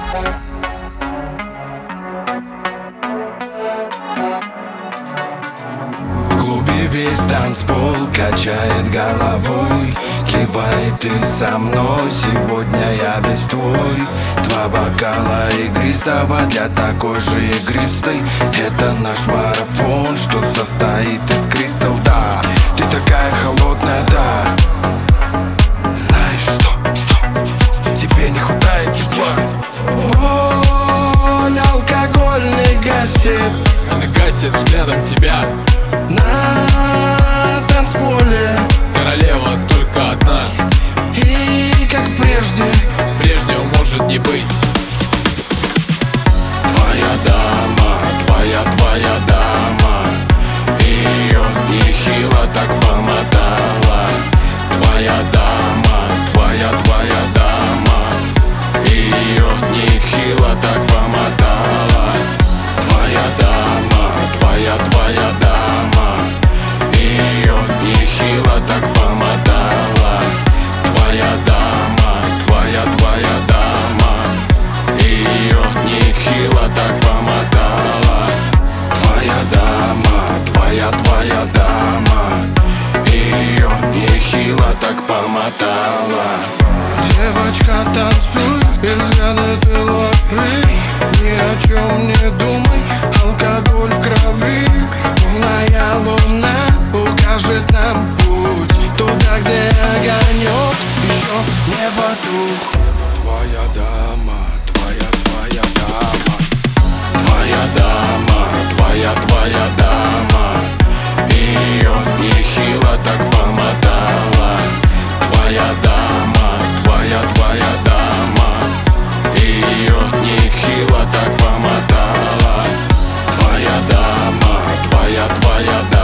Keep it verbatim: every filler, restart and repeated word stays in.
В клубе весь танцпол качает головой, кивает ты со мной, сегодня я весь твой. Два бокала игристого для такой же игристой. Это наш марафон, что состоит из кристалл. Да, ты такая холодная, да. Знаешь что, что? Тебе не хватает тепла. Боль алкогольный гасит, она гасит взглядом тебя. На танцполе королева только одна, и как прежде, прежнего может не быть. Твоя дама, твоя, твоя дама, ее нехило так помотала. Твоя дама, твоя, твоя дама, ее нехило так помотала. Твоя дама, твоя, твоя дама, ее нехило так помотала. Твоя дама, твоя, твоя дама, ее нехило так помотала. Твоя дама, твоя, твоя дама, ее нехило так помотала. Девочка, танцуй, и взгляды ты лови, ни о чем не думай, алкоголь в крови. Полная луна укажет нам путь туда, где огонек еще не потух. Твоя дама, твоя, твоя дама, твоя дама, твоя, твоя дама, ее нехило так помотала. Твоя дама, твоя, твоя дама, ее нехило так помотала. Твоя дама, твоя, твоя дама.